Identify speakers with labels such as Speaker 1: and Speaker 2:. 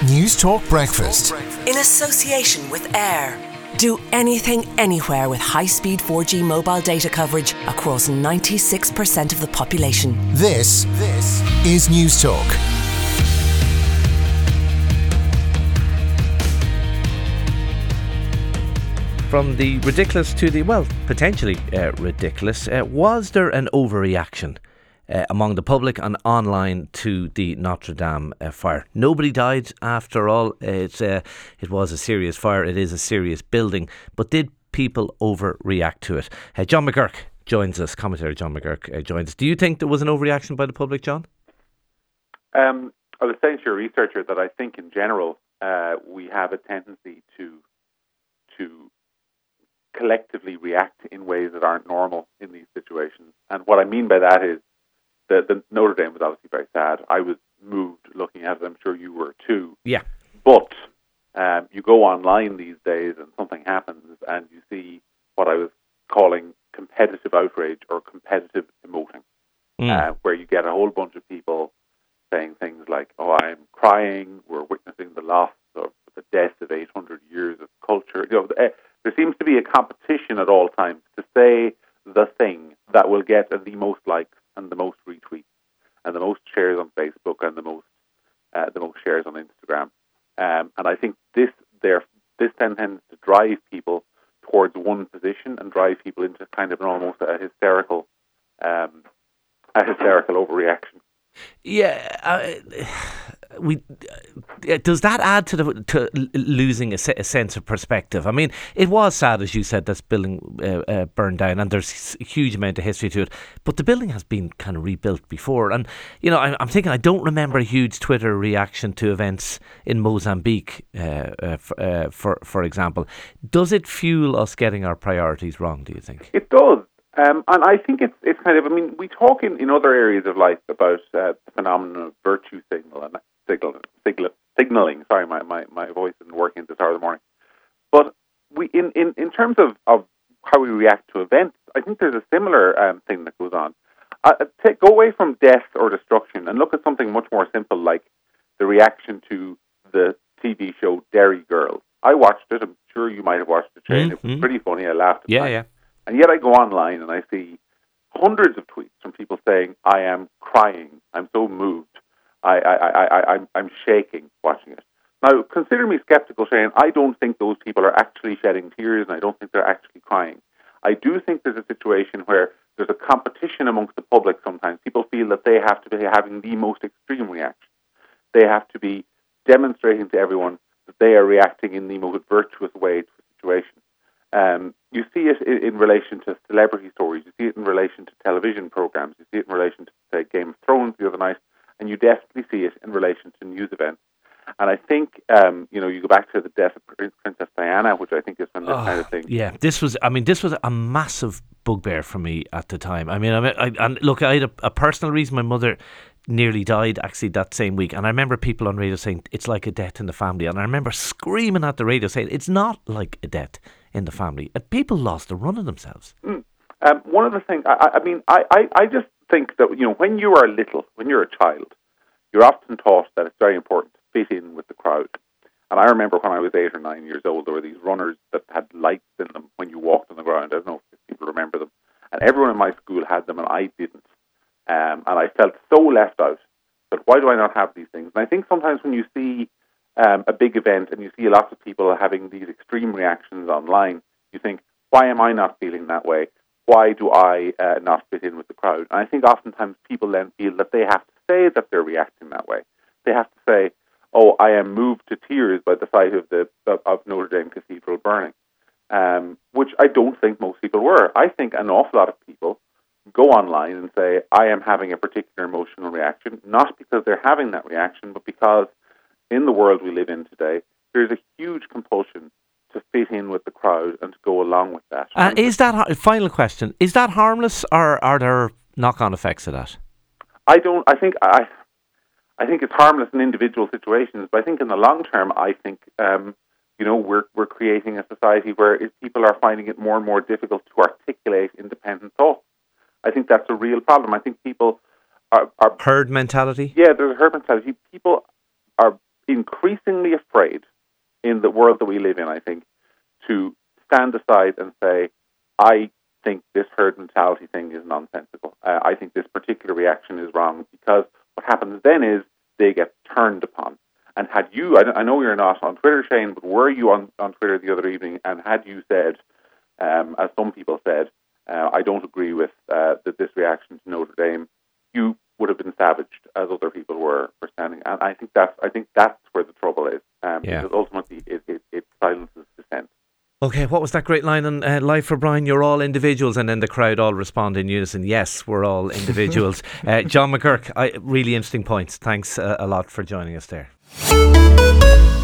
Speaker 1: News Talk Breakfast.
Speaker 2: In association with Air. Do anything, anywhere with high-speed 4G mobile data coverage across 96% of the population.
Speaker 1: This is News Talk.
Speaker 3: From the ridiculous to the, well, potentially ridiculous, was there an overreaction among the public and online to the Notre Dame fire? Nobody died after all. It was a serious fire. It is a serious building. But did people overreact to it? John McGurk joins us. Commentator John McGurk joins us. Do you think there was an overreaction by the public, John?
Speaker 4: I was saying to your researcher that I think in general we have a tendency to collectively react in ways that aren't normal in these situations. And what I mean by that is the Notre Dame was obviously very sad. I was moved looking at it. I'm sure you were too.
Speaker 3: Yeah.
Speaker 4: But you go online these days and something happens and you see what I was calling competitive outrage or competitive emoting, where you get a whole bunch of people saying things like, "Oh, I'm crying. We're witnessing the loss of the death of 800 years of culture." There seems to be a competition at all times to say the thing that will get the most likes and the most retweets and the most shares on Facebook and the most shares on Instagram. And I think this then tends to drive people towards one position and drive people into kind of almost a hysterical overreaction.
Speaker 3: Yeah, does that add to losing a sense of perspective? I mean, it was sad, as you said, this building burned down, and there's a huge amount of history to it. But the building has been kind of rebuilt before, and I'm thinking I don't remember a huge Twitter reaction to events in Mozambique, for example. Does it fuel us getting our priorities wrong? Do you think
Speaker 4: it does? And I think it's kind of, I mean, we talk in other areas of life about the phenomenon of virtue signaling. Sorry, my voice isn't working at this hour of the morning. But we in terms of how we react to events, I think there's a similar thing that goes on. Go away from death or destruction and look at something much more simple, like the reaction to the TV show Derry Girls. I watched it. I'm sure you might have watched it, Shane. It was pretty funny. I laughed.
Speaker 3: Yeah.
Speaker 4: And yet I go online and I see hundreds of tweets from people saying, "I am crying. I'm so moved. I'm shaking watching it." Now, consider me skeptical, Shane. I don't think those people are actually shedding tears, and I don't think they're actually crying. I do think there's a situation where there's a competition amongst the public sometimes. People feel that they have to be having the most extreme reaction. They have to be demonstrating to everyone that they are reacting in the most virtuous way to a situation. You see it in relation to celebrity stories. You see it in relation to television programs. You see it in relation to, say, Game of Thrones the other night. And you definitely see it in relation to news events. And I think, you go back to the death of Princess Diana, which I think is when this kind of thing.
Speaker 3: Yeah, this was a massive bugbear for me at the time. I had a personal reason. My mother nearly died actually that same week, and I remember people on radio saying it's like a death in the family, and I remember screaming at the radio saying it's not like a death in the family. People lost the run of themselves.
Speaker 4: One of the things, I just think that when you are little, when you're a child, you're often taught that it's very important to fit in with the crowd. And I remember when I was 8 or 9 years old, there were these runners that had lights in them when you walked on the ground. I don't know if people remember them. And everyone in my school had them, and I didn't. And I felt so left out. But why do I not have these things? And I think sometimes when you see a big event and you see lots of people having these extreme reactions online, you think, why am I not feeling that way? Why do I not fit in with the crowd? And I think oftentimes people then feel that they have to say that they're reacting that way. They have to say, "Oh, I am moved to tears by the sight of Notre Dame Cathedral burning," which I don't think most people were. I think an awful lot of people go online and say, "I am having a particular emotional reaction," not because they're having that reaction, but because in the world we live in today, there's a huge compulsion to fit in with the crowd and to go along with that.
Speaker 3: Is that, final question, is that harmless, or are there knock-on effects of that?
Speaker 4: I think it's harmless in individual situations, but I think in the long term, I think we're creating a society where people are finding it more and more difficult to articulate independent thought. I think that's a real problem. I think people are
Speaker 3: herd mentality.
Speaker 4: Yeah, there's a herd mentality. People are increasingly afraid in the world that we live in, I think, to stand aside and say, I think this herd mentality thing is nonsensical. I think this particular reaction is wrong, because what happens then is they get turned upon. And had you, I know you're not on Twitter, Shane, but were you on Twitter the other evening, and had you said, as some people said, I don't agree with this reaction to Notre Dame, you would have been savaged, as other people were standing. And I think that's where the trouble is, because ultimately it silences dissent.
Speaker 3: Okay, what was that great line on Live for Brian? You're all individuals, and then the crowd all respond in unison. Yes, we're all individuals. John McGurk, really interesting points. Thanks a lot for joining us there.